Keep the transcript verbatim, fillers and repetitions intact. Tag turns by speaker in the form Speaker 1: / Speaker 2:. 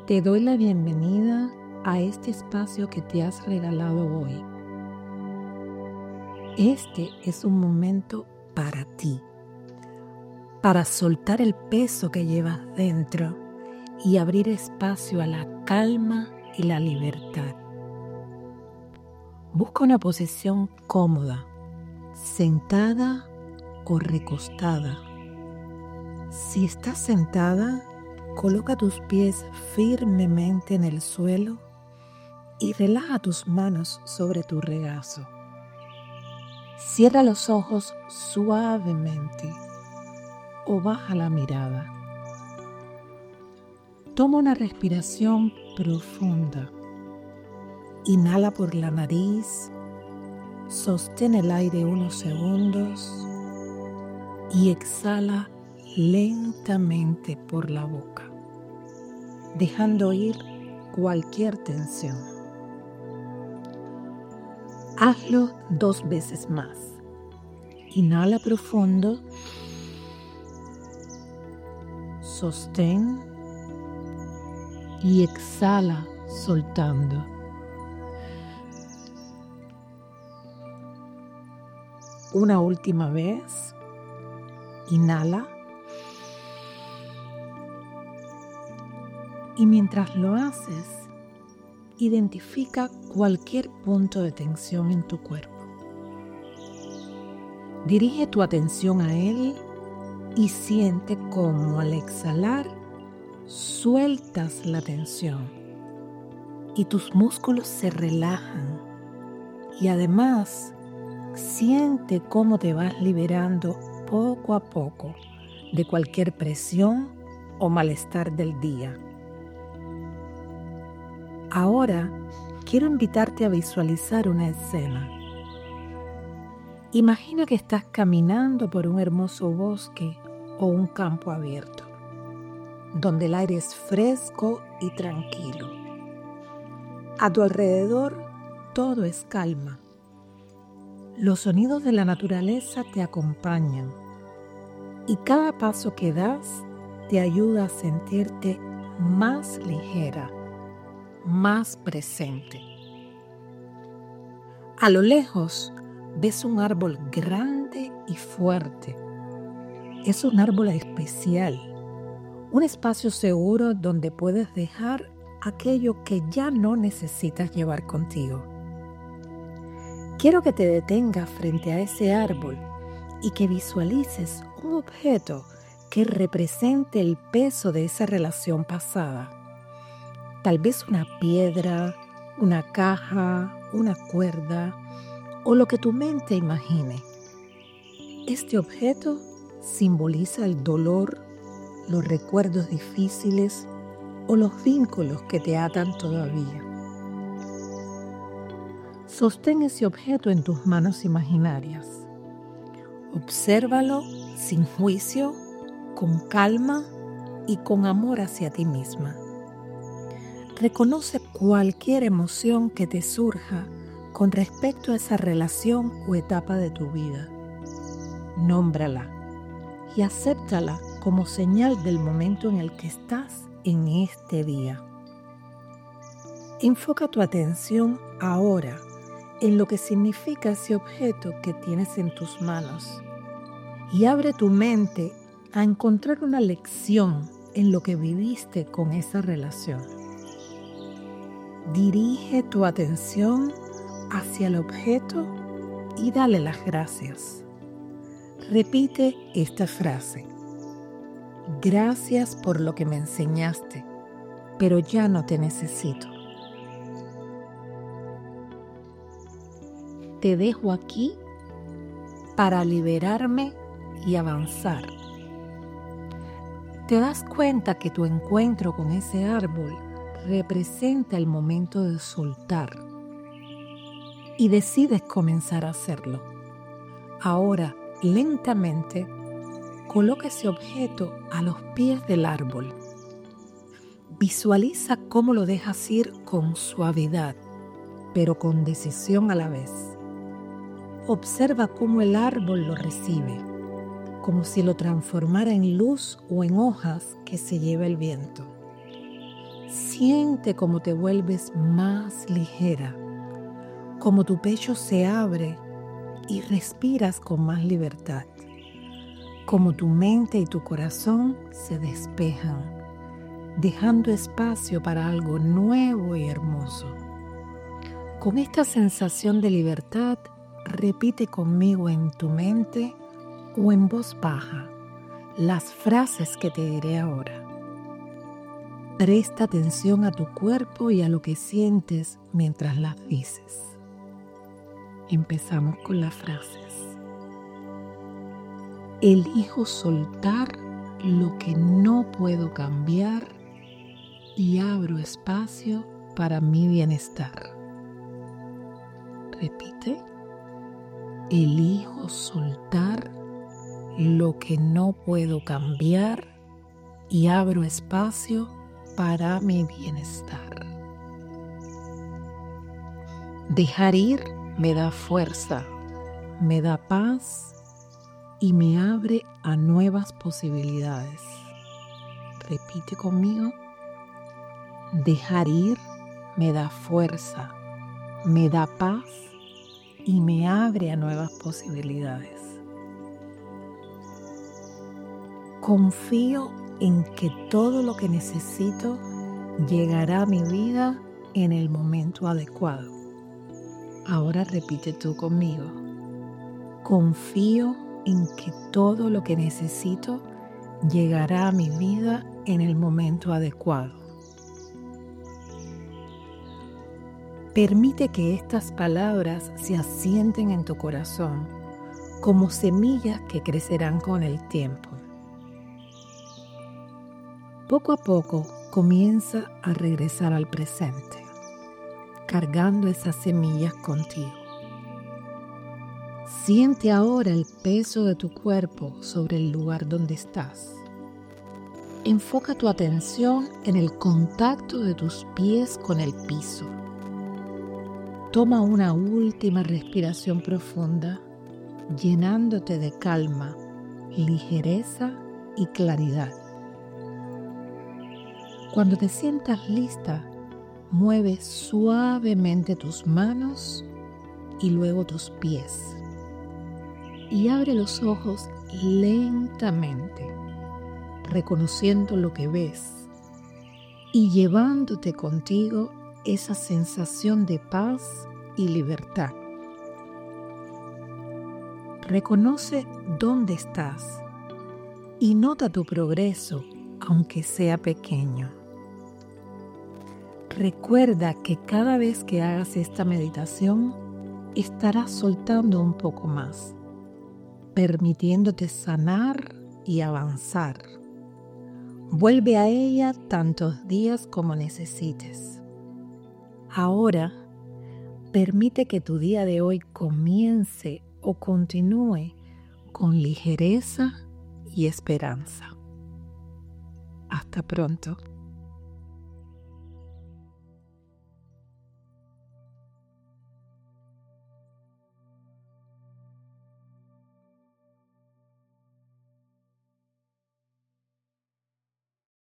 Speaker 1: Te doy la bienvenida a este espacio que te has regalado hoy. Este es un momento para ti, para soltar el peso que llevas dentro y abrir espacio a la calma y la libertad. Busca una posición cómoda, sentada o recostada. Si estás sentada, coloca tus pies firmemente en el suelo y relaja tus manos sobre tu regazo. Cierra los ojos suavemente o baja la mirada. Toma una respiración profunda. Inhala por la nariz, sostén el aire unos segundos y exhala lentamente por la boca, dejando ir cualquier tensión. Hazlo dos veces más. Inhala profundo, sostén y exhala soltando. Una última vez. Inhala. Y mientras lo haces, identifica cualquier punto de tensión en tu cuerpo. Dirige tu atención a él y siente cómo al exhalar sueltas la tensión y tus músculos se relajan. Y además, siente cómo te vas liberando poco a poco de cualquier presión o malestar del día. Ahora quiero invitarte a visualizar una escena. Imagina que estás caminando por un hermoso bosque o un campo abierto, donde el aire es fresco y tranquilo. A tu alrededor todo es calma. Los sonidos de la naturaleza te acompañan y cada paso que das te ayuda a sentirte más ligera, más presente. A lo lejos ves un árbol grande y fuerte. Es un árbol especial, un espacio seguro donde puedes dejar aquello que ya no necesitas llevar contigo. Quiero que te detengas frente a ese árbol y que visualices un objeto que represente el peso de esa relación pasada. Tal vez una piedra, una caja, una cuerda o lo que tu mente imagine. Este objeto simboliza el dolor, los recuerdos difíciles o los vínculos que te atan todavía. Sostén ese objeto en tus manos imaginarias. Obsérvalo sin juicio, con calma y con amor hacia ti misma. Reconoce cualquier emoción que te surja con respecto a esa relación o etapa de tu vida. Nómbrala y acéptala como señal del momento en el que estás en este día. Enfoca tu atención ahora en lo que significa ese objeto que tienes en tus manos y abre tu mente a encontrar una lección en lo que viviste con esa relación. Dirige tu atención hacia el objeto y dale las gracias. Repite esta frase: gracias por lo que me enseñaste, pero ya no te necesito. Te dejo aquí para liberarme y avanzar. Te das cuenta que tu encuentro con ese árbol representa el momento de soltar y decides comenzar a hacerlo. Ahora, lentamente, coloca ese objeto a los pies del árbol. Visualiza cómo lo dejas ir con suavidad, pero con decisión a la vez. Observa cómo el árbol lo recibe, como si lo transformara en luz o en hojas que se lleva el viento. Siente cómo te vuelves más ligera, cómo tu pecho se abre y respiras con más libertad, cómo tu mente y tu corazón se despejan, dejando espacio para algo nuevo y hermoso. Con esta sensación de libertad, repite conmigo en tu mente o en voz baja las frases que te diré ahora. Presta atención a tu cuerpo y a lo que sientes mientras las dices. Empezamos con las frases. Elijo soltar lo que no puedo cambiar y abro espacio para mi bienestar. Repite. Elijo soltar lo que no puedo cambiar y abro espacio para mi bienestar. Dejar ir me da fuerza, me da paz y me abre a nuevas posibilidades. Repite conmigo. Dejar ir me da fuerza, me da paz y me abre a nuevas posibilidades. Confío en que todo lo que necesito llegará a mi vida en el momento adecuado. Ahora repite tú conmigo. Confío en que todo lo que necesito llegará a mi vida en el momento adecuado. Permite que estas palabras se asienten en tu corazón como semillas que crecerán con el tiempo. Poco a poco comienza a regresar al presente, cargando esas semillas contigo. Siente ahora el peso de tu cuerpo sobre el lugar donde estás. Enfoca tu atención en el contacto de tus pies con el piso. Toma una última respiración profunda, llenándote de calma, ligereza y claridad. Cuando te sientas lista, mueve suavemente tus manos y luego tus pies. Y abre los ojos lentamente, reconociendo lo que ves y llevándote contigo esa sensación de paz y libertad. Reconoce dónde estás y nota tu progreso, aunque sea pequeño. Recuerda que cada vez que hagas esta meditación, estarás soltando un poco más, permitiéndote sanar y avanzar. Vuelve a ella tantos días como necesites. Ahora, permite que tu día de hoy comience o continúe con ligereza y esperanza. Hasta pronto.